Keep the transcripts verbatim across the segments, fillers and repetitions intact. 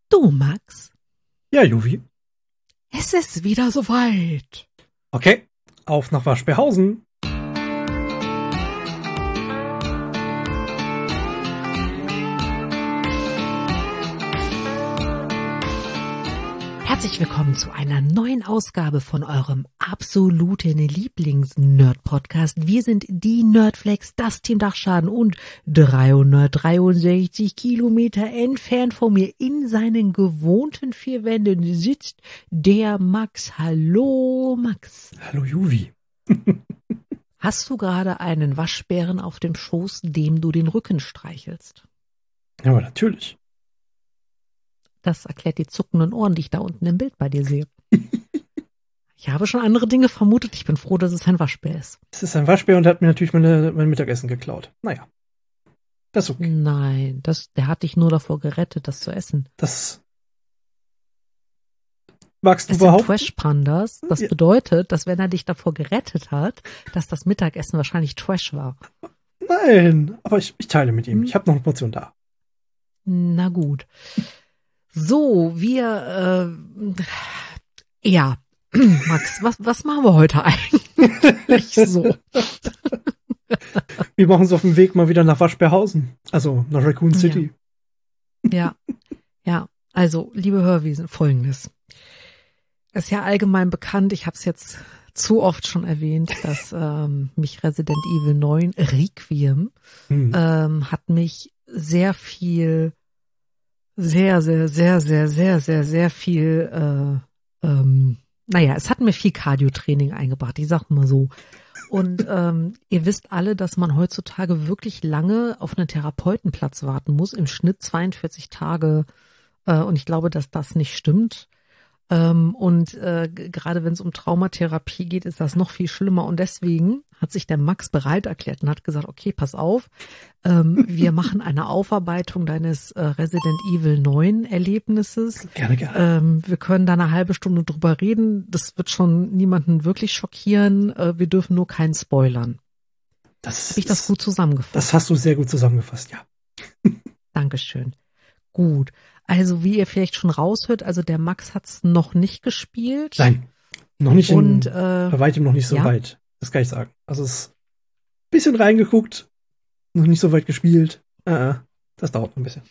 Du, Max, Ja, Juvi. es ist wieder soweit. Okay, auf nach Waschbärhausen. Herzlich willkommen zu einer neuen Ausgabe von eurem absoluten Lieblings-Nerd-Podcast. Wir sind die Nerdflex, das Team Dachschaden, und dreihundertdreiundsechzig Kilometer entfernt von mir in seinen gewohnten vier Wänden sitzt der Max. Hallo, Max. Hallo, Juvi. Hast du gerade einen Waschbären auf dem Schoß, dem du den Rücken streichelst? Ja, aber natürlich. Das erklärt die zuckenden Ohren, die ich da unten im Bild bei dir sehe. Ich habe schon andere Dinge vermutet. Ich bin froh, dass es ein Waschbär ist. Es ist ein Waschbär und hat mir natürlich meine, mein Mittagessen geklaut. Naja, das ist okay. Nein, das, der hat dich nur davor gerettet, das zu essen. Das magst du Es sind überhaupt? Trash-Pandas. Das Ja. bedeutet, dass wenn er dich davor gerettet hat, dass das Mittagessen wahrscheinlich Trash war. Nein, aber ich, ich teile mit ihm. Hm. Ich habe noch eine Portion da. Na gut. So, wir, äh, ja, Max, was, was machen wir heute eigentlich so? Wir machen uns auf den Weg mal wieder nach Waschbärhausen. Also nach Raccoon City. Ja, ja, also, liebe Hörwesen, Folgendes. Es ist ja allgemein bekannt, ich habe es jetzt zu oft schon erwähnt, dass ähm, mich Resident Evil neun Requiem Hm. ähm, hat mich sehr viel, sehr, sehr, sehr, sehr, sehr, sehr, sehr viel, äh, ähm, naja, es hat mir viel Cardio-Training eingebracht, ich sag mal so. Und ähm, ihr wisst alle, dass man heutzutage wirklich lange auf einen Therapeutenplatz warten muss, im Schnitt zweiundvierzig Tage. Äh, und ich glaube, dass das nicht stimmt. Ähm, und äh, g- gerade wenn es um Traumatherapie geht, ist das noch viel schlimmer. Und deswegen hat sich der Max bereit erklärt und hat gesagt, okay, pass auf, ähm, wir machen eine Aufarbeitung deines äh, Resident Evil neun Erlebnisses. Gerne, gerne. Ähm, wir können da eine halbe Stunde drüber reden. Das wird schon niemanden wirklich schockieren. Äh, wir dürfen nur keinen spoilern. Das, Habe ich das gut zusammengefasst? das hast du sehr gut zusammengefasst, ja. Dankeschön. Gut. Also wie ihr vielleicht schon raushört, also der Max hat's noch nicht gespielt. Nein, noch nicht in, Und äh, bei weitem noch nicht so ja? weit. Das kann ich sagen. Also es ist ein bisschen reingeguckt, noch nicht so weit gespielt. Äh, äh, das dauert noch ein bisschen.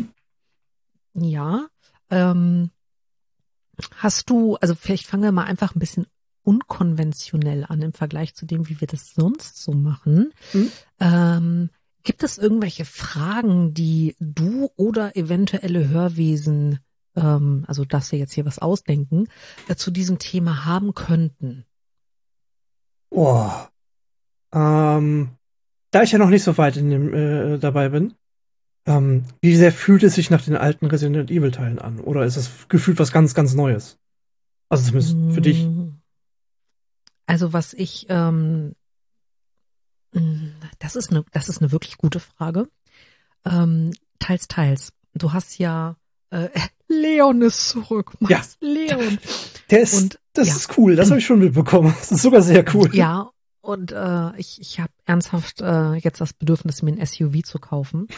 ja, ähm, hast du, also vielleicht fangen wir mal einfach ein bisschen unkonventionell an im Vergleich zu dem, wie wir das sonst so machen. Mhm. Ähm, gibt es irgendwelche Fragen, die du oder eventuelle Hörwesen, ähm, also dass wir jetzt hier was ausdenken, äh, zu diesem Thema haben könnten? Oh. Ähm, da ich ja noch nicht so weit in dem, äh, dabei bin, ähm, wie sehr fühlt es sich nach den alten Resident Evil Teilen an? Oder ist es gefühlt was ganz, ganz Neues? Also zumindest für dich. Mm, Also was ich, ähm, mm, das ist eine, das ist eine wirklich gute Frage. Ähm, teils, teils. Du hast ja, äh, Leon ist zurück, Max, Leon. Der ist, Und, das ja. ist cool, das habe ich schon mitbekommen. Das ist sogar sehr cool. Ja, und äh, ich, ich habe ernsthaft äh, jetzt das Bedürfnis, mir ein S U V zu kaufen.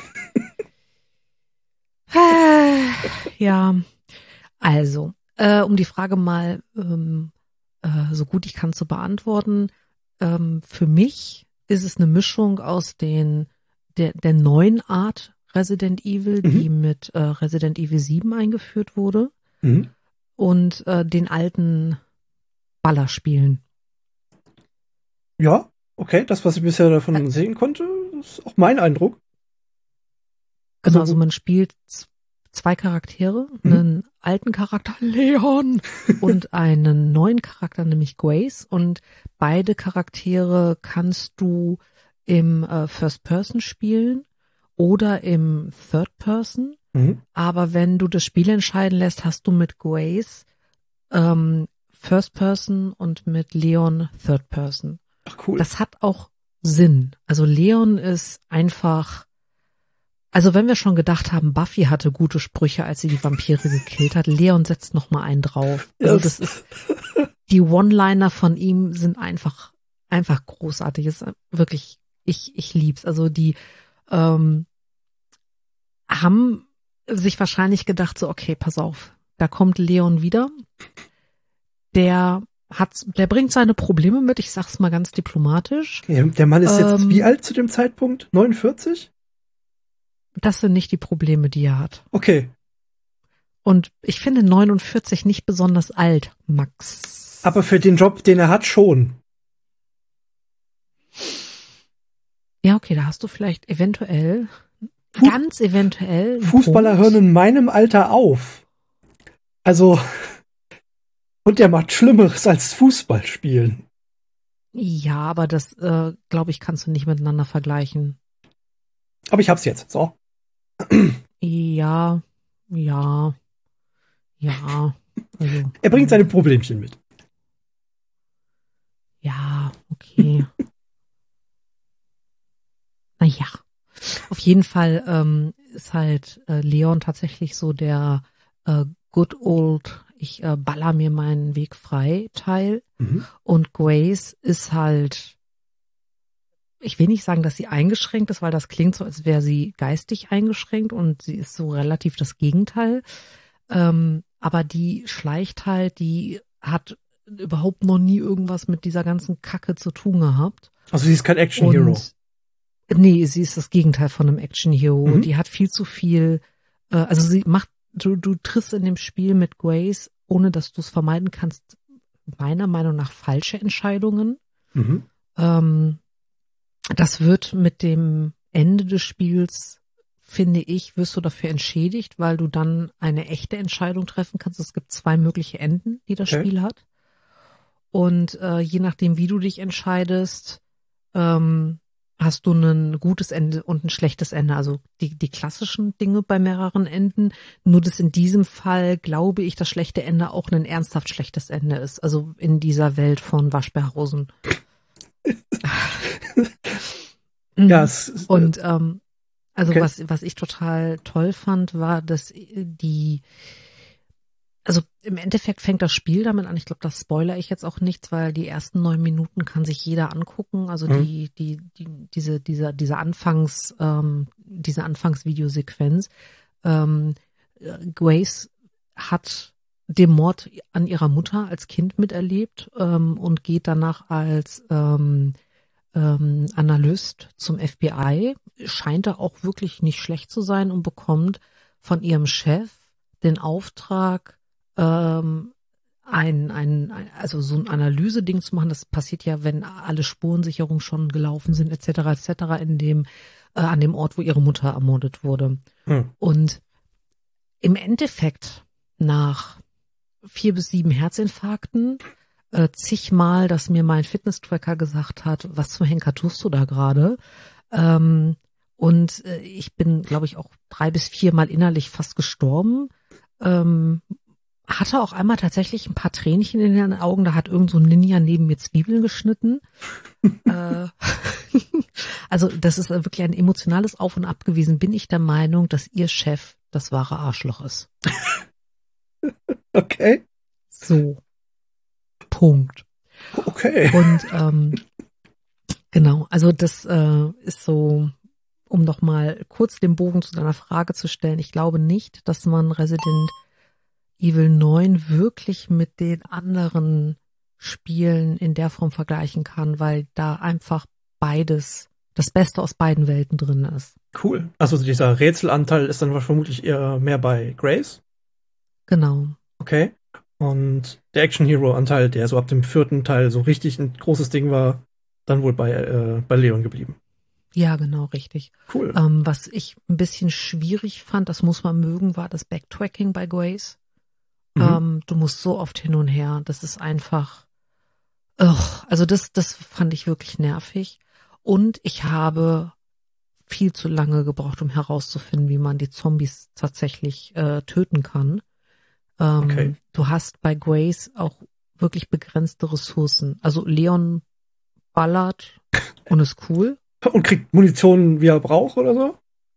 Äh, ja, also, äh, um die Frage mal ähm, äh, so gut ich kann zu beantworten, ähm, für mich ist es eine Mischung aus den der, der neuen Art Resident Evil, Mhm. die mit äh, Resident Evil sieben eingeführt wurde, Mhm. und äh, den alten Ballerspielen. Ja, okay, das, was ich bisher davon Ä- sehen konnte, ist auch mein Eindruck. Genau, Also- also man spielt z- zwei Charaktere, Mhm. einen alten Charakter Leon und einen neuen Charakter, nämlich Grace. Und beide Charaktere kannst du im äh, First Person spielen oder im Third Person. Mhm. Aber wenn du das Spiel entscheiden lässt, hast du mit Grace ähm, First Person und mit Leon Third Person. Ach, cool. Das hat auch Sinn. Also Leon ist einfach, also wenn wir schon gedacht haben, Buffy hatte gute Sprüche, als sie die Vampire gekillt hat, Leon setzt noch mal einen drauf. Also Yes. das ist, die One-Liner von ihm sind einfach, einfach großartig. Es ist wirklich, ich, ich lieb's. Also die ähm, haben sich wahrscheinlich gedacht, so, okay, pass auf, da kommt Leon wieder. Der hat, der bringt seine Probleme mit, ich sag's mal ganz diplomatisch. Ja, der Mann ist jetzt Ähm, wie alt zu dem Zeitpunkt? neunundvierzig? Das sind nicht die Probleme, die er hat. Okay. Und ich finde neunundvierzig nicht besonders alt, Max. Aber für den Job, den er hat, schon. Ja, okay, da hast du vielleicht eventuell, Fu- ganz eventuell. einen Fußballer Punkt. hören in meinem Alter auf. Also, und der macht Schlimmeres als Fußball spielen. Ja, aber das, äh, glaube ich, kannst du nicht miteinander vergleichen. Aber ich hab's jetzt, so. Ja, ja, ja. Also, Er bringt seine Problemchen mit. Ja, okay. Naja, auf jeden Fall ähm, ist halt äh, Leon tatsächlich so der äh, good old, ich äh, baller mir meinen Weg frei Teil. Mhm. Und Grace ist halt, ich will nicht sagen, dass sie eingeschränkt ist, weil das klingt so, als wäre sie geistig eingeschränkt und sie ist so relativ das Gegenteil. Ähm, aber die schleicht halt, die hat überhaupt noch nie irgendwas mit dieser ganzen Kacke zu tun gehabt. Also sie ist kein Action-Hero. Und nee, sie ist das Gegenteil von einem Action-Hero. Mhm. Die hat viel zu viel, äh, also sie macht, du, du triffst in dem Spiel mit Grace, ohne dass du es vermeiden kannst, meiner Meinung nach falsche Entscheidungen. Mhm. Ähm, das wird mit dem Ende des Spiels, finde ich, wirst du dafür entschädigt, weil du dann eine echte Entscheidung treffen kannst. Es gibt zwei mögliche Enden, die das Okay. Spiel hat. Und äh, je nachdem, wie du dich entscheidest, ähm, hast du ein gutes Ende und ein schlechtes Ende. Also die, die klassischen Dinge bei mehreren Enden. Nur dass in diesem Fall, glaube ich, das schlechte Ende auch ein ernsthaft schlechtes Ende ist. Also in dieser Welt von Waschbärhausen. Ja, es ist, Und ähm, also Okay. was, was ich total toll fand, war, dass die, also im Endeffekt fängt das Spiel damit an, ich glaube, das spoilere ich jetzt auch nichts, weil die ersten neun Minuten kann sich jeder angucken. Also Mhm. die, die, die, diese, dieser, diese Anfangs, ähm, diese Anfangsvideosequenz. Ähm, Grace hat den Mord an ihrer Mutter als Kind miterlebt ähm, und geht danach als ähm, ähm, Analyst zum F B I, scheint da auch wirklich nicht schlecht zu sein und bekommt von ihrem Chef den Auftrag, ähm, ein, ein, ein, also so ein Analyse-Ding zu machen. Das passiert ja, wenn alle Spurensicherungen schon gelaufen sind, et cetera, et cetera, in dem, äh, an dem Ort, wo ihre Mutter ermordet wurde. Hm. Und im Endeffekt nach vier bis sieben Herzinfarkten, äh, zigmal, dass mir mein Fitness-Tracker gesagt hat, was zum Henker tust du da gerade? Ähm, und äh, ich bin, glaube ich, auch drei bis viermal innerlich fast gestorben. Ähm, hatte auch einmal tatsächlich ein paar Tränchen in den Augen, da hat irgend so ein Ninja neben mir Zwiebeln geschnitten. äh, also das ist wirklich ein emotionales Auf und Ab gewesen. Bin ich der Meinung, dass ihr Chef das wahre Arschloch ist. Okay. So. Punkt. Okay. Und ähm, genau, also das äh, ist so, um noch mal kurz den Bogen zu deiner Frage zu stellen. Ich glaube nicht, dass man Resident Evil neun wirklich mit den anderen Spielen in der Form vergleichen kann, weil da einfach beides, das Beste aus beiden Welten drin ist. Cool. Also dieser Rätselanteil ist dann vermutlich eher mehr bei Grace. Genau. Okay. Und der Action-Hero-Anteil, der so ab dem vierten Teil so richtig ein großes Ding war, dann wohl bei, äh, bei Leon geblieben. Ja, genau, richtig. Cool. Ähm, was ich ein bisschen schwierig fand, das muss man mögen, war das Backtracking bei Grace. Mhm. Ähm, du musst so oft hin und her. Das ist einfach, ugh, also das, das fand ich wirklich nervig. Und ich habe viel zu lange gebraucht, um herauszufinden, wie man die Zombies tatsächlich äh, töten kann. Ähm, Okay. Du hast bei Grace auch wirklich begrenzte Ressourcen. Also Leon ballert und ist cool. Und kriegt Munition, wie er braucht oder so?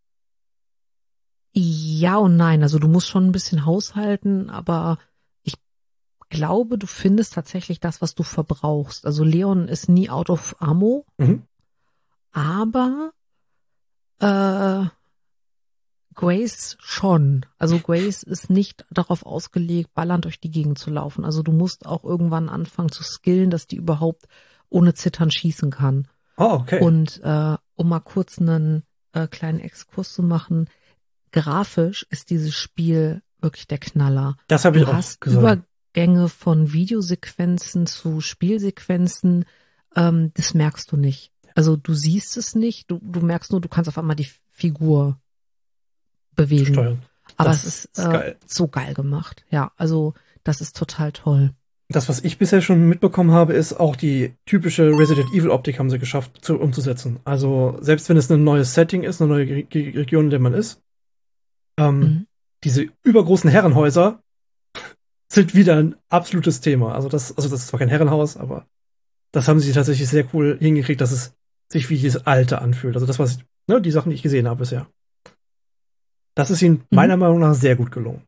Ja und nein. Also du musst schon ein bisschen haushalten, aber ich glaube, du findest tatsächlich das, was du verbrauchst. Also Leon ist nie out of ammo, Mhm. aber äh, Grace schon. Also Grace ist nicht darauf ausgelegt, ballernd durch die Gegend zu laufen. Also du musst auch irgendwann anfangen zu skillen, dass die überhaupt ohne Zittern schießen kann. Oh, okay. Und äh, um mal kurz einen äh, kleinen Exkurs zu machen, grafisch ist dieses Spiel wirklich der Knaller. Das habe ich Du auch hast gesagt. Übergänge von Videosequenzen zu Spielsequenzen, ähm, das merkst du nicht. Also du siehst es nicht, du, du merkst nur, du kannst auf einmal die Figur bewegen. Steuern. Aber Das es ist, ist äh, geil. so geil gemacht. Ja, also das ist total toll. Das, was ich bisher schon mitbekommen habe, ist auch die typische Resident Evil Optik haben sie geschafft zu, umzusetzen. Also selbst wenn es ein neues Setting ist, eine neue Ge Ge Region, in der man ist, ähm, Mhm. diese übergroßen Herrenhäuser sind wieder ein absolutes Thema. Also das, also das ist zwar kein Herrenhaus, aber das haben sie tatsächlich sehr cool hingekriegt, dass es sich wie dieses Alte anfühlt. Also das, was, ne, die Sachen, die ich gesehen habe bisher. Das ist ihnen Mhm. meiner Meinung nach sehr gut gelungen.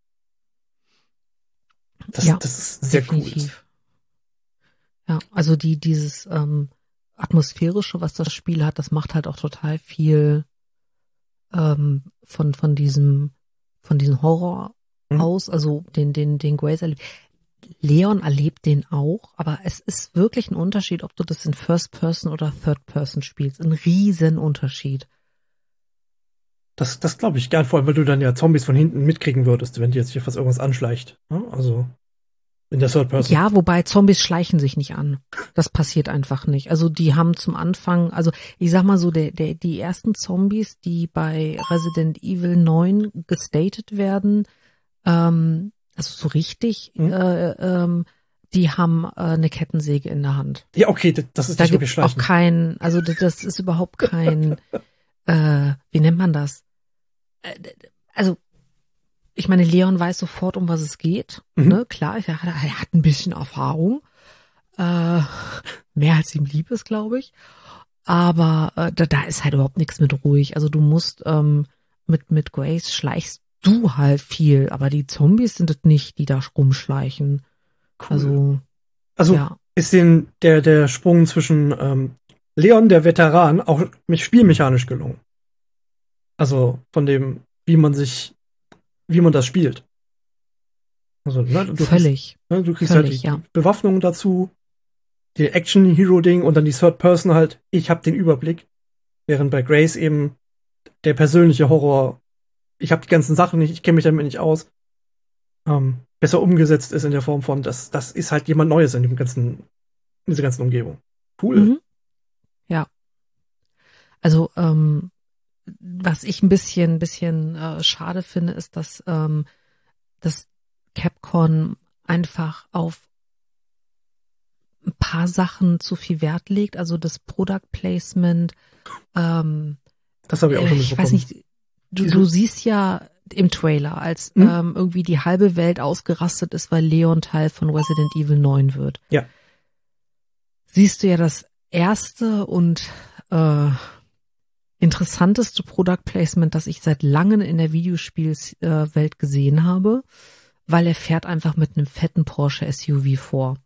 Das, Ja, das ist sehr definitiv. Ja, also die, dieses ähm, Atmosphärische, was das Spiel hat, das macht halt auch total viel ähm, von, von diesem, von diesem Horror Mhm. aus, also den, den, den Grace erlebt. Leon erlebt den auch, aber es ist wirklich ein Unterschied, ob du das in First Person oder Third Person spielst. Ein riesen Unterschied. Das, das glaube ich gern, vor allem, weil du dann ja Zombies von hinten mitkriegen würdest, wenn dir jetzt hier fast irgendwas anschleicht. Ja, also in der Third Person. Ja, wobei Zombies schleichen sich nicht an. Das passiert einfach nicht. Also die haben zum Anfang, also ich sag mal so, der, der, die ersten Zombies, die bei Resident Evil neun gestatet werden, ähm, also so richtig, Mhm. äh, ähm, die haben äh, eine Kettensäge in der Hand. Ja, okay, das, das ist Da nicht wirklich gibt's auch Schleichen. kein, also das, das ist überhaupt kein, äh, wie nennt man das? Äh, Also ich meine, Leon weiß sofort, um was es geht. Mhm. Ne? Klar, er hat, er hat ein bisschen Erfahrung. Äh, mehr als ihm lieb ist, glaube ich. Aber äh, da, da ist halt überhaupt nichts mit ruhig. Also du musst ähm, mit, mit Grace schleichst du halt viel. Aber die Zombies sind es nicht, die da rumschleichen. Cool. Also, Also ja. ist den, der, der Sprung zwischen ähm, Leon, der Veteran, auch mit spielmechanisch gelungen. Also von dem, wie man sich, wie man das spielt. Also, ne, du Völlig. Kriegst, ne, du kriegst Völlig, halt die ja. Bewaffnung dazu, die Action-Hero-Ding und dann die Third Person halt, ich habe den Überblick. Während bei Grace eben der persönliche Horror, ich habe die ganzen Sachen nicht, ich kenne mich damit nicht aus, ähm, besser umgesetzt ist in der Form von, das, das ist halt jemand Neues in dem ganzen, in dieser ganzen Umgebung. Cool. Mhm. Ja. Also, ähm, was ich ein bisschen, bisschen äh, schade finde, ist, dass, ähm, dass Capcom einfach auf ein paar Sachen zu viel Wert legt. Also das Product Placement, ähm, Das habe ich auch schon ich mitbekommen. weiß nicht, du, Wieso? du siehst ja im Trailer, als Hm? ähm, irgendwie die halbe Welt ausgerastet ist, weil Leon Teil von Resident Evil neun wird. Ja. Siehst du ja das erste und äh, interessanteste Product Placement, das ich seit langem in der Videospielwelt äh, gesehen habe, weil er fährt einfach mit einem fetten Porsche S U V vor.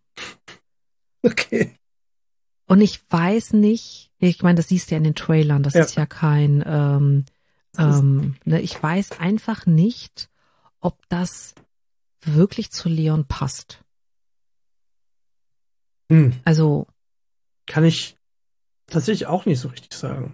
Okay. Und ich weiß nicht, ich meine, das siehst du ja in den Trailern, das Ja. ist ja kein, ähm, Das ist- ähm, ne, ich weiß einfach nicht, ob das wirklich zu Leon passt. Hm. Also, Kann ich tatsächlich auch nicht so richtig sagen.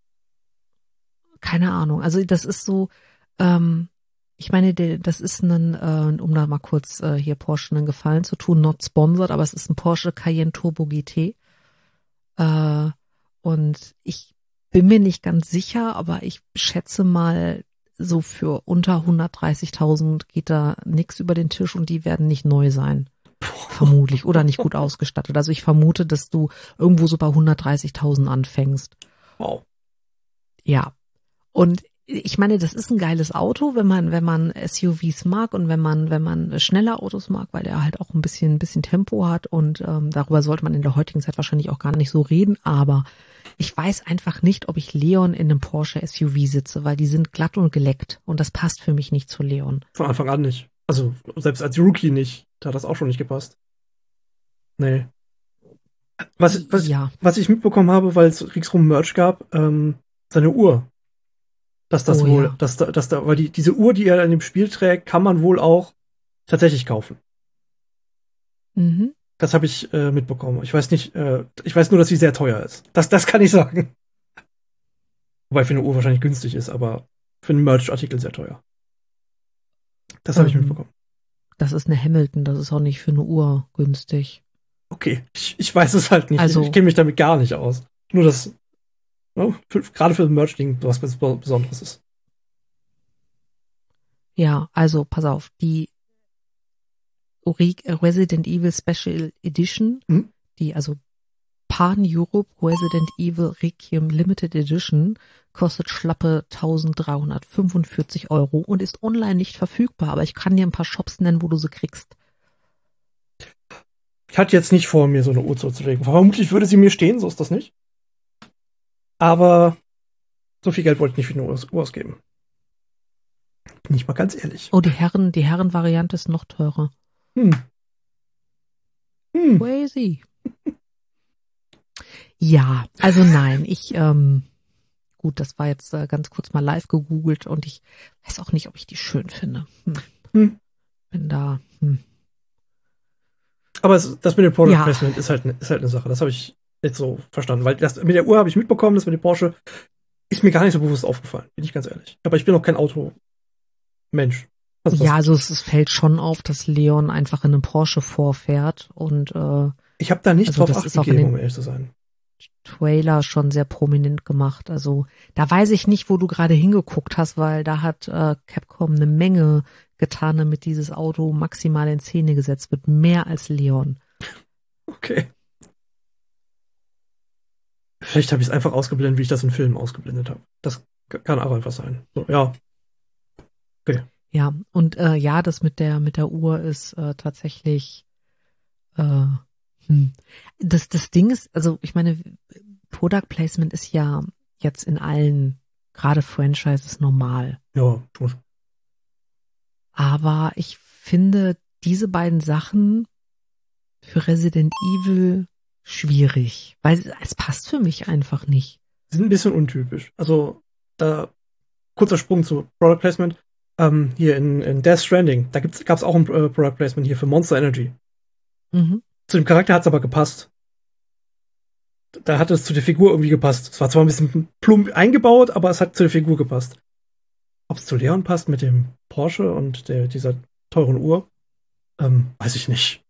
keine Ahnung. Also das ist so, ähm, ich meine, der, das ist ein, äh, um da mal kurz äh, hier Porsche einen Gefallen zu tun, not sponsored, aber es ist ein Porsche Cayenne Turbo G T. Äh, und ich bin mir nicht ganz sicher, aber ich schätze mal, so für unter hundertdreißigtausend geht da nichts über den Tisch und die werden nicht neu sein. Vermutlich. Oder nicht gut ausgestattet. Also ich vermute, dass du irgendwo so bei hundertdreißigtausend anfängst. Wow. Ja. Und ich meine, das ist ein geiles Auto, wenn man, wenn man S U Vs mag und wenn man, wenn man schnelle Autos mag, weil er halt auch ein bisschen, ein bisschen Tempo hat und ähm, darüber sollte man in der heutigen Zeit wahrscheinlich auch gar nicht so reden, aber ich weiß einfach nicht, ob ich Leon in einem Porsche S U V sitze, weil die sind glatt und geleckt und das passt für mich nicht zu Leon. Von Anfang an nicht. Also selbst als Rookie nicht. Da hat das auch schon nicht gepasst. Nee. Was, was, Ja. was ich mitbekommen habe, weil es ringsrum Merch gab, ähm, seine Uhr. Dass das Oh, wohl, ja. dass da, dass da, weil die, diese Uhr, die er in dem Spiel trägt, kann man wohl auch tatsächlich kaufen. Mhm. Das habe ich äh, mitbekommen. Ich weiß nicht, äh, ich weiß nur, dass sie sehr teuer ist. Das, das kann ich sagen. Wobei für eine Uhr wahrscheinlich günstig ist, aber für einen Merch-Artikel sehr teuer. Das habe ich Ähm, mitbekommen. Das ist eine Hamilton, das ist auch nicht für eine Uhr günstig. Okay, ich, ich weiß es halt nicht. Also- ich ich kenne mich damit gar nicht aus. Nur das, ne, für, gerade für ein Merch-Ding was Besonderes ist. Ja, also pass auf, die Ori- Resident Evil Special Edition, Mhm. die also Pan Europe Resident Evil Requiem Limited Edition kostet schlappe eintausenddreihundertfünfundvierzig Euro und ist online nicht verfügbar, aber ich kann dir ein paar Shops nennen, wo du sie kriegst. Ich hatte jetzt nicht vor, mir so eine Uhr zuzulegen. Vermutlich würde sie mir stehen, so ist das nicht. Aber so viel Geld wollte ich nicht für eine Uhr Uhr ausgeben. Bin ich mal ganz ehrlich. Oh, die Herren, die Herrenvariante ist noch teurer. Hm. Hm. Crazy. Ja, also nein, ich, ähm, gut, das war jetzt äh, ganz kurz mal live gegoogelt und ich weiß auch nicht, ob ich die schön finde. Hm. Hm. Bin da, hm. Aber es, das mit dem Product Ja. Placement ist halt, ne, ist halt eine Sache. Das habe ich jetzt so verstanden. Weil das mit der Uhr habe ich mitbekommen, das mit dem Porsche ist mir gar nicht so bewusst aufgefallen. Bin ich ganz ehrlich. Aber ich bin auch kein Automensch. Also das- Ja, also es, es fällt schon auf, dass Leon einfach in einem Porsche vorfährt und äh, Ich habe da nicht also drauf das acht ist auch in gegeben, den- um ehrlich zu sein. Trailer schon sehr prominent gemacht. Also da weiß ich nicht, wo du gerade hingeguckt hast, weil da hat äh, Capcom eine Menge getan, damit dieses Auto maximal in Szene gesetzt wird. Mehr als Leon. Okay. Vielleicht habe ich es einfach ausgeblendet, wie ich das in Filmen ausgeblendet habe. Das kann auch einfach sein. So, ja. Ja, und äh, ja, das mit der mit der Uhr ist äh, tatsächlich äh, hm. das das Ding ist, also ich meine, Product Placement ist ja jetzt in allen, gerade Franchises, normal. Ja, schon. Aber ich finde diese beiden Sachen für Resident Evil schwierig, weil es, es passt für mich einfach nicht. Die sind ein bisschen untypisch. Also, da, kurzer Sprung zu Product Placement. Ähm, hier in, in Death Stranding, da gab es auch ein äh, Product Placement hier für Monster Energy. Mhm. Zu dem Charakter hat es aber gepasst. Da hat es zu der Figur irgendwie gepasst. Es war zwar ein bisschen plump eingebaut, aber es hat zu der Figur gepasst. Ob es zu Leon passt mit dem Porsche und der, dieser teuren Uhr, ähm, weiß ich nicht.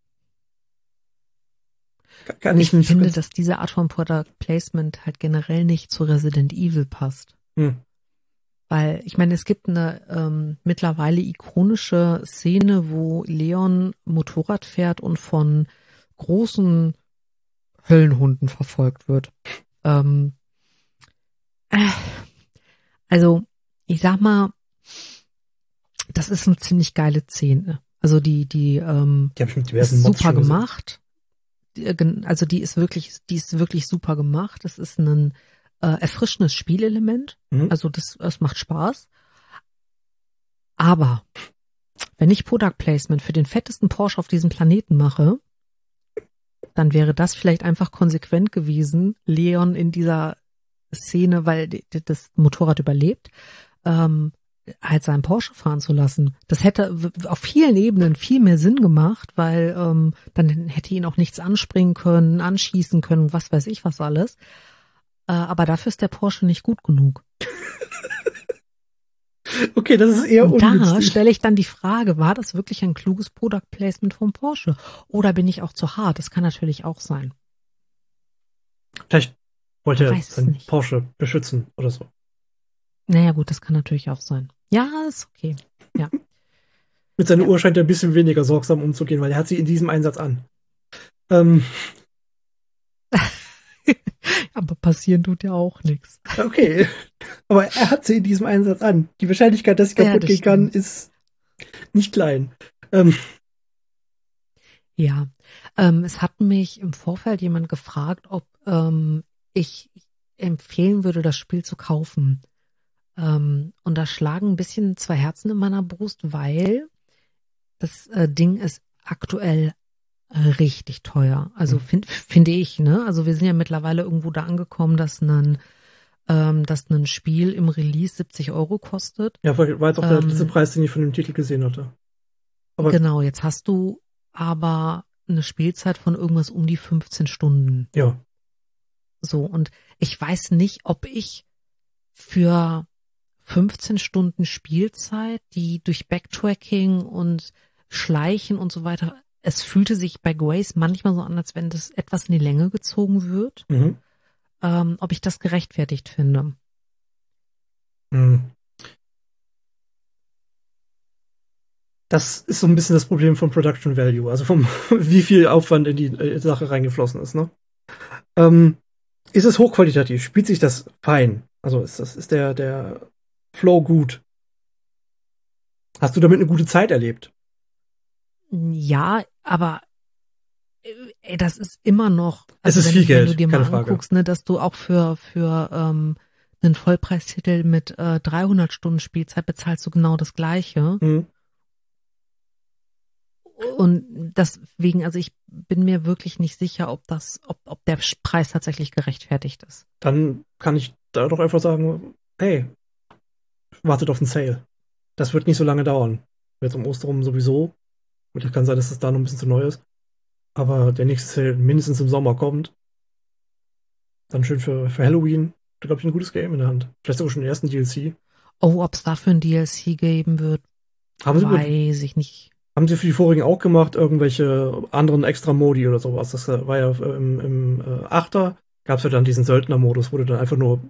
Kann Ich ich nicht finde, ganz- dass diese Art von Product Placement halt generell nicht zu Resident Evil passt. Hm. Weil, ich meine, es gibt eine ähm, mittlerweile ikonische Szene, wo Leon Motorrad fährt und von großen Höllenhunden verfolgt wird. Ähm, äh, also, ich sag mal, das ist eine ziemlich geile Szene. Also die, die ähm, Die habe ich mit ist diversen Mods super schon gesehen. gemacht. Die, äh, gen- Also die ist wirklich, die ist wirklich super gemacht. Das ist ein äh, erfrischendes Spielelement. Mhm. Also das, das macht Spaß. Aber wenn ich Product Placement für den fettesten Porsche auf diesem Planeten mache, dann wäre das vielleicht einfach konsequent gewesen, Leon in dieser Szene, weil d- d- das Motorrad überlebt, ähm, halt seinen Porsche fahren zu lassen. Das hätte w- auf vielen Ebenen viel mehr Sinn gemacht, weil ähm, dann hätte ihn auch nichts anspringen können, anschießen können, was weiß ich was alles. Äh, aber dafür ist der Porsche nicht gut genug. Okay, das ist eher Und da ungünstig. stelle ich dann die Frage, war das wirklich ein kluges Product Placement vom Porsche? Oder bin ich auch zu hart? Das kann natürlich auch sein. Vielleicht wollte Man er weiß es seinen nicht. Porsche beschützen oder so. Naja gut, das kann natürlich auch sein. Ja, ist okay. Ja. Mit seiner Ja. Uhr scheint er ein bisschen weniger sorgsam umzugehen, weil er hat sie in diesem Einsatz an. Ähm, Aber passieren tut ja auch nichts. okay. Aber er hat sie in diesem Einsatz an. Die Wahrscheinlichkeit, dass sie Ja, kaputt das gehen kann, stimmt. ist nicht klein. Ähm, Ja. Ähm, es hat mich im Vorfeld jemand gefragt, ob ähm, ich empfehlen würde, das Spiel zu kaufen. Ähm, und da schlagen ein bisschen zwei Herzen in meiner Brust, weil das äh, Ding ist aktuell äh, richtig teuer. Also Mhm. find, finde ich, ne? Also wir sind ja mittlerweile irgendwo da angekommen, dass ein ähm, dass ein Spiel im Release siebzig Euro kostet. Ja, war jetzt auch der Ähm, letzte Preis, den ich von dem Titel gesehen hatte. Aber genau, jetzt hast du aber eine Spielzeit von irgendwas um die fünfzehn Stunden. ja, So, und ich weiß nicht, ob ich für fünfzehn Stunden Spielzeit, die durch Backtracking und Schleichen und so weiter, es fühlte sich bei Grace manchmal so an, als wenn das etwas in die Länge gezogen wird, mhm. ähm, ob ich das gerechtfertigt finde. Mhm. Das ist so ein bisschen das Problem von Production Value, also vom wie viel Aufwand in die äh, Sache reingeflossen ist, ne? Ähm, ist es hochqualitativ? Spielt sich das fein? Also ist das, ist der, der Flow gut? Hast du damit eine gute Zeit erlebt? Ja, aber äh, ey, das ist immer noch, Es also ist wenn, viel du- Geld, wenn du dir keine mal Frage. anguckst, ne, dass du auch für für ähm, einen Vollpreistitel mit äh, dreihundert Stunden Spielzeit bezahlst du genau das Gleiche. Mhm. Und deswegen, also ich bin mir wirklich nicht sicher, ob das, ob, ob der Preis tatsächlich gerechtfertigt ist. Dann kann ich da doch einfach sagen, hey, wartet auf den Sale. Das wird nicht so lange dauern. Jetzt um Ostern sowieso. Und es kann sein, dass das da noch ein bisschen zu neu ist. Aber der nächste Sale mindestens im Sommer kommt. Dann schön für, für Halloween. Da glaube ich ein gutes Game in der Hand. Vielleicht sogar schon den ersten D L C. Oh, ob es dafür ein D L C geben wird, Haben sie, mit, weiß ich nicht. haben sie für die vorigen auch gemacht, irgendwelche anderen Extra-Modi oder sowas. Das war ja äh, im, im äh, Achter gab es ja dann diesen Söldner-Modus, wo du dann einfach nur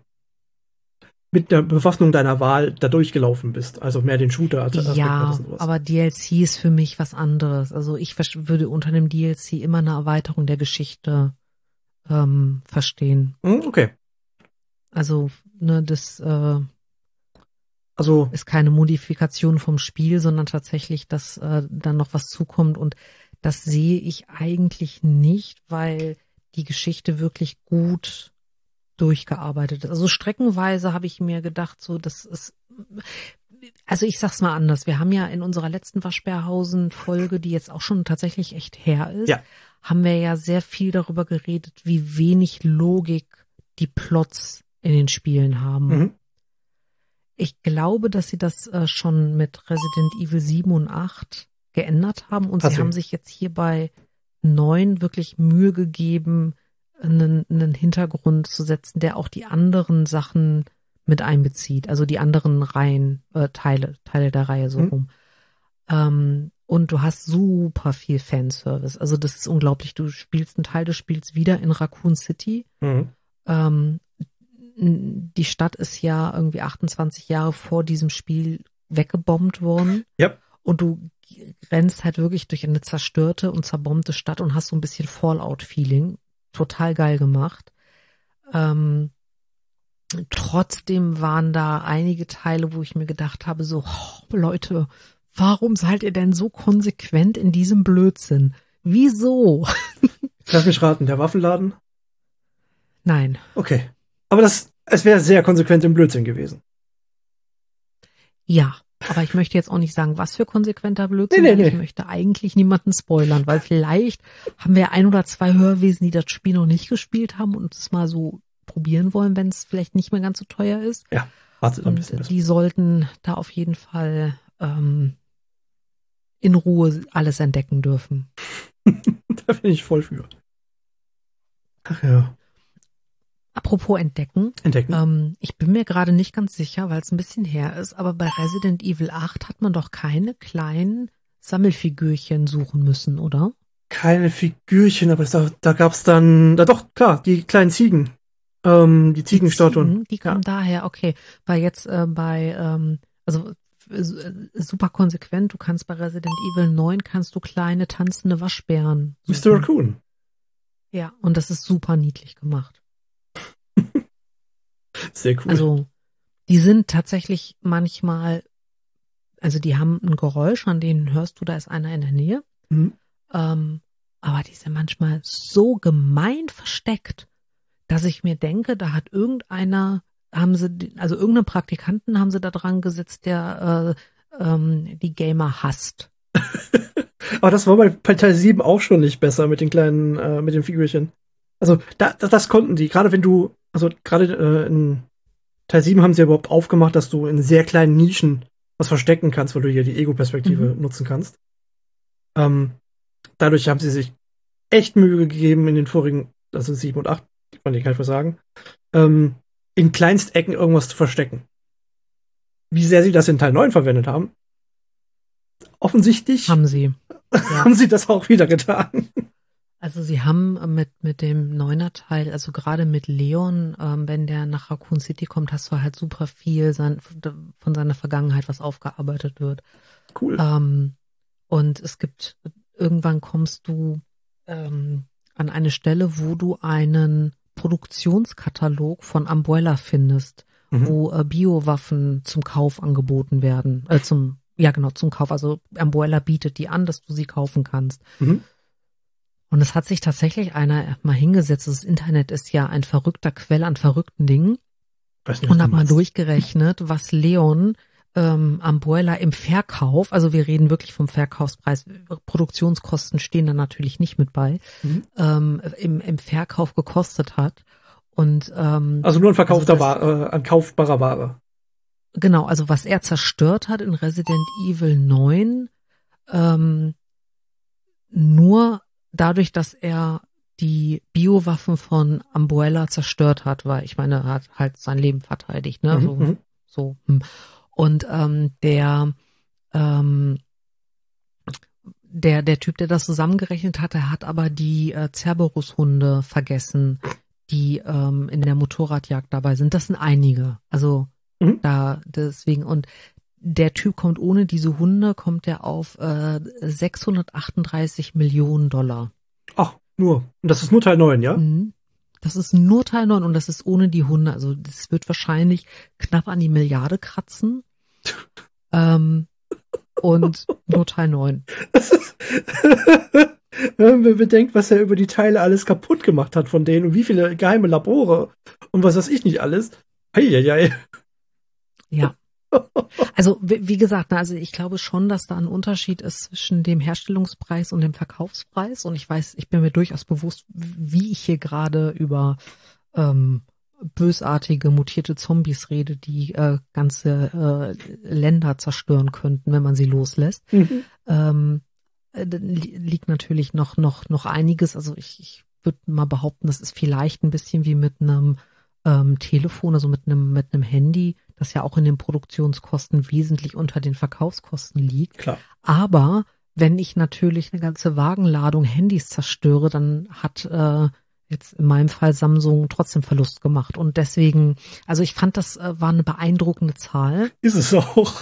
mit der Bewaffnung deiner Wahl da durchgelaufen bist. Also mehr den Shooter-Aspekt Ja, hattest und sowas. aber D L C ist für mich was anderes. Also ich vers- würde unter dem D L C immer eine Erweiterung der Geschichte ähm, verstehen. Hm, okay. Also ne, das äh, Also, ist keine Modifikation vom Spiel, sondern tatsächlich, dass äh, dann noch was zukommt. Und das sehe ich eigentlich nicht, weil die Geschichte wirklich gut durchgearbeitet ist. Also streckenweise habe ich mir gedacht, so, das ist, also ich sag's mal anders. Wir haben ja in unserer letzten Waschbärhausen-Folge, die jetzt auch schon tatsächlich echt her ist, ja. haben wir ja sehr viel darüber geredet, wie wenig Logik die Plots in den Spielen haben. Mhm. Ich glaube, dass sie das äh, schon mit Resident Evil sieben und acht geändert haben und Hat sie sie. haben sich jetzt hier bei neun wirklich Mühe gegeben, einen, einen Hintergrund zu setzen, der auch die anderen Sachen mit einbezieht, also die anderen Reihen, äh, Teile, Teile der Reihe so Mhm. rum. Ähm, und du hast super viel Fanservice. Also das ist unglaublich. Du spielst einen Teil des Spiels wieder in Raccoon City. Mhm. Ähm, die Stadt ist ja irgendwie achtundzwanzig Jahre vor diesem Spiel weggebombt worden. Ja. Und du rennst halt wirklich durch eine zerstörte und zerbombte Stadt und hast so ein bisschen Fallout-Feeling. Total geil gemacht. Ähm, trotzdem waren da einige Teile, wo ich mir gedacht habe, so, oh, Leute, warum seid ihr denn so konsequent in diesem Blödsinn? Wieso? Lass mich raten, der Waffenladen? Nein. Okay. Aber das, es wäre sehr konsequent im Blödsinn gewesen. Ja, aber ich möchte jetzt auch nicht sagen, was für konsequenter Blödsinn, Nee, nee, weil ich nee. möchte eigentlich niemanden spoilern, weil vielleicht haben wir ein oder zwei Hörwesen, die das Spiel noch nicht gespielt haben und es mal so probieren wollen, wenn es vielleicht nicht mehr ganz so teuer ist. Ja, wartet ein bisschen. Und die sollten da auf jeden Fall ähm, in Ruhe alles entdecken dürfen. Da bin ich voll für. Ach ja. Apropos entdecken, Entdecken. ähm, ich bin mir gerade nicht ganz sicher, weil es ein bisschen her ist, aber bei Resident Evil acht hat man doch keine kleinen Sammelfigürchen suchen müssen, oder? Keine Figürchen, aber da, da gab's dann, da doch, klar, die kleinen Ziegen. Ähm, die Ziegenstatuen. Ziegen, die kommen daher, okay. Weil jetzt äh, bei, ähm, also äh, super konsequent, du kannst bei Resident Evil neun kannst du kleine tanzende Waschbären suchen. Mister Raccoon. Ja, und das ist super niedlich gemacht. Sehr cool. Also, die sind tatsächlich manchmal, also die haben ein Geräusch, an denen hörst du, da ist einer in der Nähe. Mhm. Ähm, aber die sind manchmal so gemein versteckt, dass ich mir denke, da hat irgendeiner, haben sie, also irgendeinen Praktikanten haben sie da dran gesetzt, der äh, ähm, die Gamer hasst. Aber das war bei, bei Teil sieben auch schon nicht besser mit den kleinen, äh, mit den Figürchen. Also da, das, das konnten die, gerade wenn du, also gerade äh, in Teil sieben haben sie überhaupt aufgemacht, dass du in sehr kleinen Nischen was verstecken kannst, weil du hier die Ego-Perspektive mhm. nutzen kannst. Ähm, dadurch haben sie sich echt Mühe gegeben in den vorigen, also sieben und acht, kann ich nicht was sagen, ähm, in Kleinstecken irgendwas zu verstecken. Wie sehr sie das in Teil neun verwendet haben, offensichtlich haben sie. Ja. haben sie das auch wieder getan. Also sie haben mit mit dem neuner Teil, also gerade mit Leon, ähm, wenn der nach Raccoon City kommt, hast du halt super viel sein, von seiner Vergangenheit, was aufgearbeitet wird. Cool. Ähm, und es gibt, irgendwann kommst du ähm, an eine Stelle, wo du einen Produktionskatalog von Umbrella findest, mhm. wo äh, Biowaffen zum Kauf angeboten werden, äh, zum, ja genau, zum Kauf. Also Umbrella bietet die an, dass du sie kaufen kannst. Mhm. Und es hat sich tatsächlich einer mal hingesetzt. Das Internet ist ja ein verrückter Quell an verrückten Dingen. Weiß nicht, und hat mal durchgerechnet, was Leon ähm, Umbrella im Verkauf, also wir reden wirklich vom Verkaufspreis, Produktionskosten stehen da natürlich nicht mit bei, mhm. ähm, im, im Verkauf gekostet hat. Und ähm, also nur ein verkaufter also das, Ware, äh, an kaufbarer Ware. Genau, also was er zerstört hat in Resident Evil neun, ähm, nur dadurch, dass er die Biowaffen von Umbrella zerstört hat, weil ich meine, er hat halt sein Leben verteidigt, ne? Mhm, so, mhm. so. Und ähm, der ähm, der der Typ, der das zusammengerechnet hat, der hat aber die äh, Cerberus-Hunde vergessen, die ähm, in der Motorradjagd dabei sind. Das sind einige. Also mhm. da deswegen und der Typ kommt ohne diese Hunde, kommt er auf äh, sechshundertachtunddreißig Millionen Dollar. Ach, nur. Und das ist nur Teil neun, ja? Das ist nur Teil neun und das ist ohne die Hunde. Also das wird wahrscheinlich knapp an die Milliarde kratzen. ähm, und nur Teil neun. Wenn man bedenkt, was er über die Teile alles kaputt gemacht hat von denen und wie viele geheime Labore und was weiß ich nicht alles. Eieiei. Ja. Also wie gesagt, also ich glaube schon, dass da ein Unterschied ist zwischen dem Herstellungspreis und dem Verkaufspreis und ich weiß, ich bin mir durchaus bewusst, wie ich hier gerade über ähm, bösartige, mutierte Zombies rede, die äh, ganze äh, Länder zerstören könnten, wenn man sie loslässt. Mhm. Ähm, äh, liegt natürlich noch noch noch einiges, also ich, ich würde mal behaupten, das ist vielleicht ein bisschen wie mit einem ähm, Telefon, also mit einem mit einem Handy, das ja auch in den Produktionskosten wesentlich unter den Verkaufskosten liegt. Klar. Aber wenn ich natürlich eine ganze Wagenladung Handys zerstöre, dann hat äh, jetzt in meinem Fall Samsung trotzdem Verlust gemacht. Und deswegen, also ich fand, das äh, war eine beeindruckende Zahl. Ist es auch.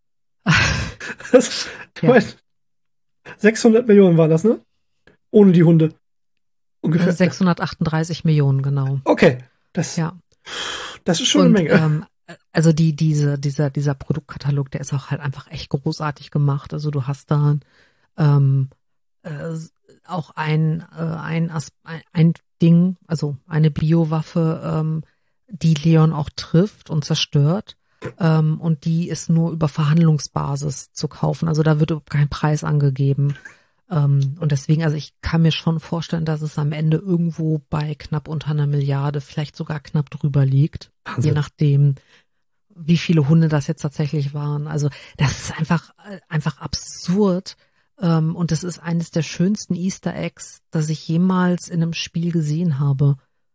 das, ich ja. weiß, sechshundert Millionen war das, ne? Ohne die Hunde. Ungefähr. sechshundertachtunddreißig Millionen, genau. Okay. Das, ja. das ist schon Und, eine Menge. Ähm, also die, diese, dieser, dieser Produktkatalog, der ist auch halt einfach echt großartig gemacht. Also du hast da ähm, äh, auch ein, äh, ein, ein, ein Ding, also eine Biowaffe, ähm, die Leon auch trifft und zerstört. Ähm, und die ist nur über Verhandlungsbasis zu kaufen. Also da wird kein Preis angegeben. Ähm, und deswegen, also ich kann mir schon vorstellen, dass es am Ende irgendwo bei knapp unter einer Milliarde, vielleicht sogar knapp drüber liegt. Wahnsinn. Je nachdem, wie viele Hunde das jetzt tatsächlich waren. Also das ist einfach, einfach absurd. Um, und das ist eines der schönsten Easter Eggs, das ich jemals in einem Spiel gesehen habe.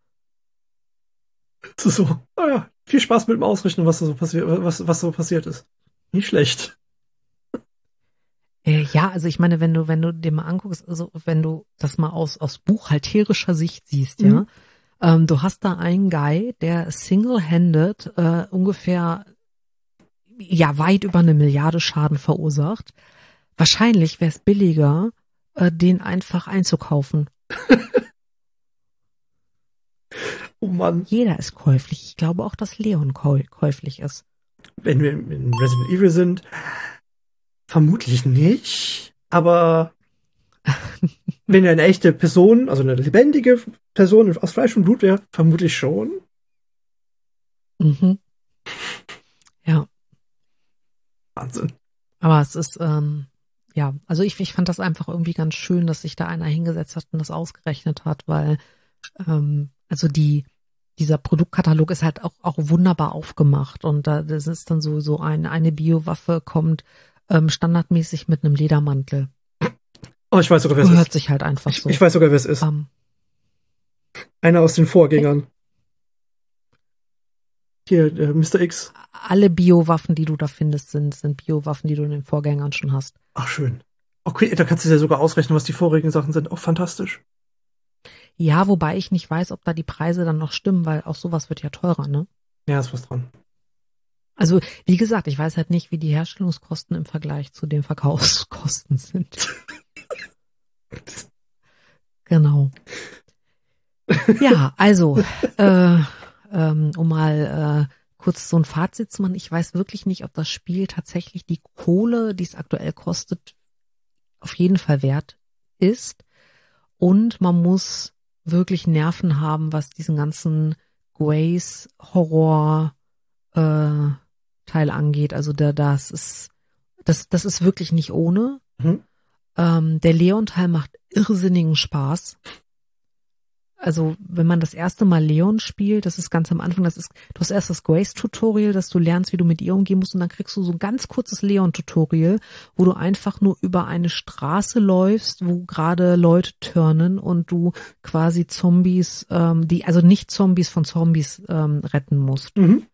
Das ist so, naja, viel Spaß mit dem Ausrechnen, was so passiert, was, was so passiert ist. Nicht schlecht. Äh, ja, also ich meine, wenn du, wenn du dir mal anguckst, also wenn du das mal aus, aus buchhalterischer Sicht siehst, mhm. ja, ähm, du hast da einen Guy, der single-handed äh, ungefähr, ja, weit über eine Milliarde Schaden verursacht. Wahrscheinlich wäre es billiger, äh, den einfach einzukaufen. Oh Mann. Jeder ist käuflich. Ich glaube auch, dass Leon käuflich ist. Wenn wir in Resident Evil sind, vermutlich nicht. Aber wenn er eine echte Person, also eine lebendige Person aus Fleisch und Blut wäre, vermutlich schon. Mhm. Ja. Wahnsinn. Aber es ist, ähm, ja, also ich, ich fand das einfach irgendwie ganz schön, dass sich da einer hingesetzt hat und das ausgerechnet hat, weil, ähm, also die, dieser Produktkatalog ist halt auch, auch wunderbar aufgemacht und da, das ist dann so, so ein, eine Biowaffe kommt ähm, standardmäßig mit einem Ledermantel. Oh, ich weiß sogar, wer es ist. Hört sich halt einfach so. Ich, ich weiß sogar, wer es ist. Um, Einer aus den Vorgängern. Hier, äh, Mister X. Alle Biowaffen, die du da findest, sind, sind Biowaffen, die du in den Vorgängern schon hast. Ach, schön. Okay, da kannst du ja sogar ausrechnen, was die vorigen Sachen sind. Auch fantastisch. Ja, wobei ich nicht weiß, ob da die Preise dann noch stimmen, weil auch sowas wird ja teurer, ne? Ja, ist was dran. Also, wie gesagt, ich weiß halt nicht, wie die Herstellungskosten im Vergleich zu den Verkaufskosten sind. Genau. Ja, also, äh, ähm, um mal äh, kurz so ein Fazit zu machen, ich weiß wirklich nicht, ob das Spiel tatsächlich die Kohle, die es aktuell kostet, auf jeden Fall wert ist. Und man muss wirklich Nerven haben, was diesen ganzen Grace-Horror äh, Teil angeht. Also da, das ist, das, das ist wirklich nicht ohne. Mhm. Ähm, der Leon-Teil macht irrsinnigen Spaß. Also wenn man das erste Mal Leon spielt, das ist ganz am Anfang, das ist, du hast erst das Grace-Tutorial, dass du lernst, wie du mit ihr umgehen musst und dann kriegst du so ein ganz kurzes Leon-Tutorial, wo du einfach nur über eine Straße läufst, wo gerade Leute turnen und du quasi Zombies, ähm, die, also nicht Zombies von Zombies ähm, retten musst. Mhm.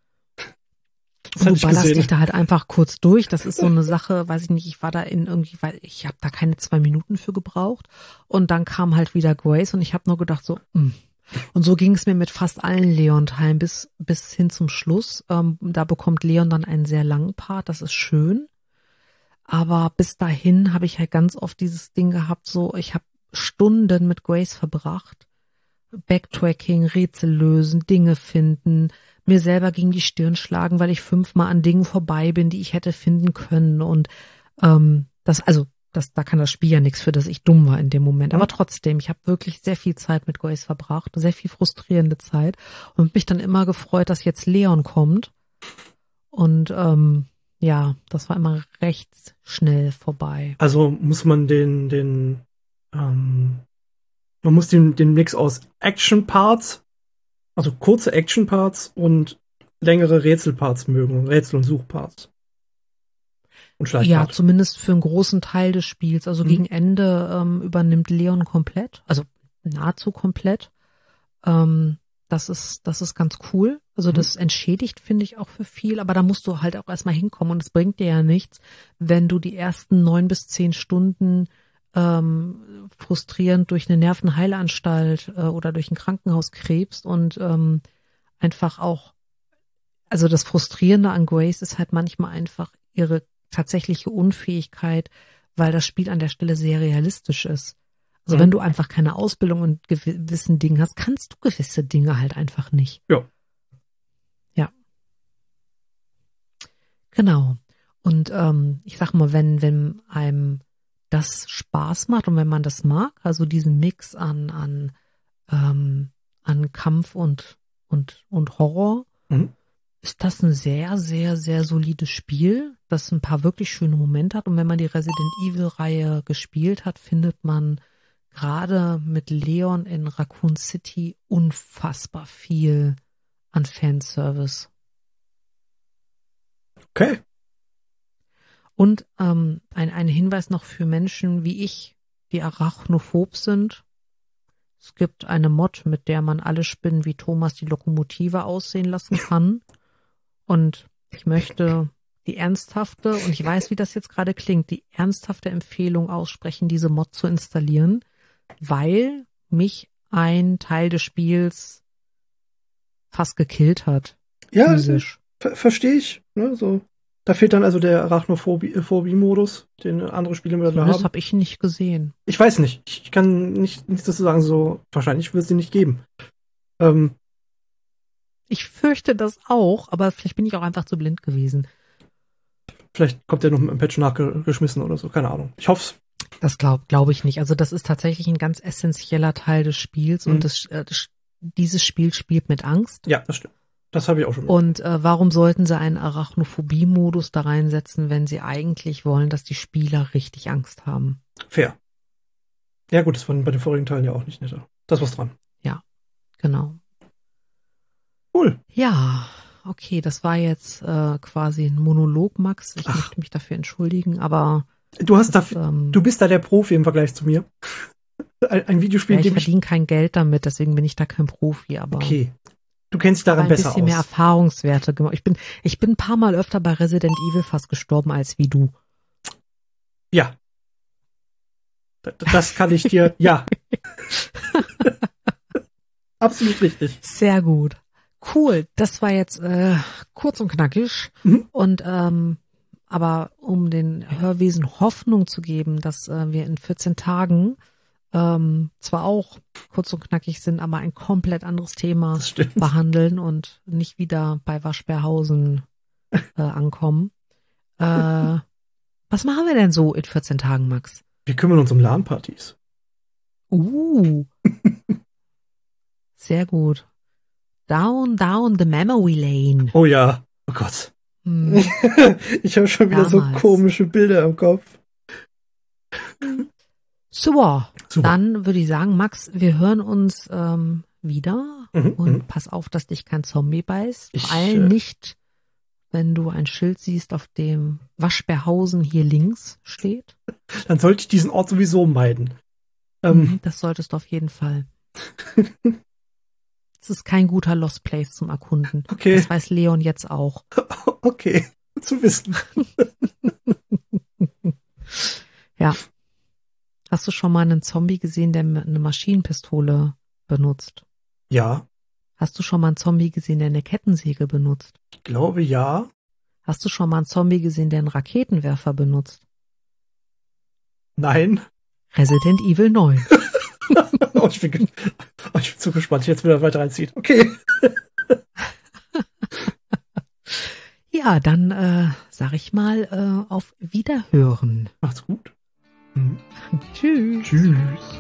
Das Du hatte ich ballerst gesehen. dich da halt einfach kurz durch. Das ist so eine Sache, weiß ich nicht, ich war da in irgendwie, weil ich habe da keine zwei Minuten für gebraucht. Und dann kam halt wieder Grace und ich habe nur gedacht so, mh. Und so ging es mir mit fast allen Leon-Teilen bis bis hin zum Schluss. Ähm, da bekommt Leon dann einen sehr langen Part, das ist schön. Aber bis dahin habe ich halt ganz oft dieses Ding gehabt, so ich habe Stunden mit Grace verbracht. Backtracking, Rätsel lösen, Dinge finden, mir selber gegen die Stirn schlagen, weil ich fünfmal an Dingen vorbei bin, die ich hätte finden können. Und ähm, das, also, das, da kann das Spiel ja nichts für, dass ich dumm war in dem Moment. Aber trotzdem, ich habe wirklich sehr viel Zeit mit Grace verbracht, sehr viel frustrierende Zeit und mich dann immer gefreut, dass jetzt Leon kommt. Und ähm, ja, das war immer recht schnell vorbei. Also muss man den, den, ähm, man muss den, den Mix aus Action-Parts, also kurze Action-Parts und längere Rätsel-Parts mögen, Rätsel- und Suchparts. Und Ja, Schleichparts. zumindest für einen großen Teil des Spiels. Also Mhm. gegen Ende ähm, übernimmt Leon komplett, also nahezu komplett. Ähm, das ist, das ist ganz cool. Also Mhm. das entschädigt, finde ich, auch für viel, aber da musst du halt auch erstmal hinkommen und es bringt dir ja nichts, wenn du die ersten neun bis zehn Stunden ähm, frustrierend durch eine Nervenheilanstalt äh, oder durch ein Krankenhaus krebst und ähm, einfach auch, also das Frustrierende an Grace ist halt manchmal einfach ihre tatsächliche Unfähigkeit, weil das Spiel an der Stelle sehr realistisch ist. Also Mhm. wenn du einfach keine Ausbildung und gewissen Dingen hast, kannst du gewisse Dinge halt einfach nicht. Ja. Ja. Genau. Und ähm, ich sag mal, wenn, wenn einem das Spaß macht und wenn man das mag, also diesen Mix an, an, ähm, an Kampf und, und, und Horror, Mhm. ist das ein sehr, sehr, sehr solides Spiel, das ein paar wirklich schöne Momente hat. Und wenn man die Resident Evil-Reihe gespielt hat, findet man gerade mit Leon in Raccoon City unfassbar viel an Fanservice. Okay. Und ähm, ein, ein Hinweis noch für Menschen wie ich, die arachnophob sind. Es gibt eine Mod, mit der man alle Spinnen wie Thomas die Lokomotive aussehen lassen kann. Und ich möchte die ernsthafte, und ich weiß, wie das jetzt gerade klingt, die ernsthafte Empfehlung aussprechen, diese Mod zu installieren, weil mich ein Teil des Spiels fast gekillt hat. Ja, Physisch. ver verstehe ich. Ne, so. Da fehlt dann also der Arachnophobie-Modus, den andere Spiele immer da Das haben. habe ich nicht gesehen. Ich weiß nicht. Ich kann nicht, nichts dazu sagen. So, wahrscheinlich wird es den nicht geben. Ähm, Ich fürchte das auch, aber vielleicht bin ich auch einfach zu blind gewesen. vielleicht kommt der noch mit einem Patch nachgeschmissen oder so. Keine Ahnung. Ich hoffe es. Das glaube glaub ich nicht. Also das ist tatsächlich ein ganz essentieller Teil des Spiels Mhm. und das, äh, das, dieses Spiel spielt mit Angst. Ja, das stimmt. Das habe ich auch schon. Und äh, warum sollten sie einen Arachnophobie-Modus da reinsetzen, wenn sie eigentlich wollen, dass die Spieler richtig Angst haben? Fair. Ja gut, das war bei den vorigen Teilen ja auch nicht netter. Das war's dran. Ja, genau. Cool. Ja, okay, das war jetzt äh, quasi ein Monolog, Max. Ich Ach. möchte mich dafür entschuldigen, aber Du hast das, da, ähm, du bist da der Profi im Vergleich zu mir. Ein, ein Videospiel, ja, in ich dem ich, verdiene kein Geld damit, deswegen bin ich da kein Profi, aber okay. Du kennst dich aber daran ein besser bisschen mehr aus. Erfahrungswerte gemacht. Ich bin, ich bin ein paar Mal öfter bei Resident Evil fast gestorben als wie du. Ja. D- Das kann ich dir, ja. Absolut richtig. Sehr gut. Cool. Das war jetzt äh, kurz und knackig. Mhm. Und ähm, aber um den Hörwesen Hoffnung zu geben, dass äh, wir in vierzehn Tagen ähm, zwar auch kurz und knackig sind, aber ein komplett anderes Thema Das stimmt. behandeln und nicht wieder bei Waschbärhausen äh, ankommen. Äh, was machen wir denn so in vierzehn Tagen, Max? Wir kümmern uns um LAN-Partys. Uh. Sehr gut. Down, down the memory lane. Oh ja. Oh Gott. Hm. Ich habe schon wieder so Damals. komische Bilder im Kopf. Super. Super. Dann würde ich sagen, Max, wir hören uns ähm, wieder Mhm, und mhm. pass auf, dass dich kein Zombie beißt. Ich, Vor allem äh, nicht, wenn du ein Schild siehst, auf dem Waschbärhausen hier links steht. Dann sollte ich diesen Ort sowieso meiden. Ähm, Mhm, das solltest du auf jeden Fall. Es ist kein guter Lost Place zum Erkunden. Okay. Das weiß Leon jetzt auch. Okay. Zu wissen. Ja. Hast du schon mal einen Zombie gesehen, der eine Maschinenpistole benutzt? Ja. Hast du schon mal einen Zombie gesehen, der eine Kettensäge benutzt? Ich glaube ja. Hast du schon mal einen Zombie gesehen, der einen Raketenwerfer benutzt? Nein. Resident Evil neun. Oh, ich bin, ge- oh, ich bin zu gespannt, jetzt wieder weiter reinzieht. Okay. Ja, dann äh, sag ich mal äh, auf Wiederhören. Macht's gut. Mhm. Tschüss. Tschüss.